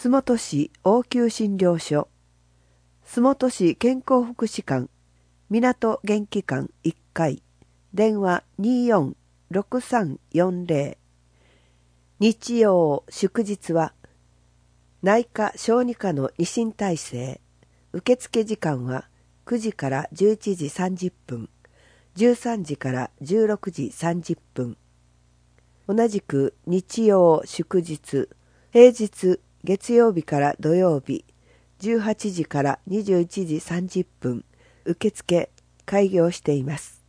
洲本市応急診療所、洲本市健康福祉館、港元気館1階、電話246340。日曜祝日は内科小児科の二診体制。受付時間は9時から11時30分、13時から16時30分。同じく日曜祝日、平日月曜日から土曜日、18時から21時30分、受付開業しています。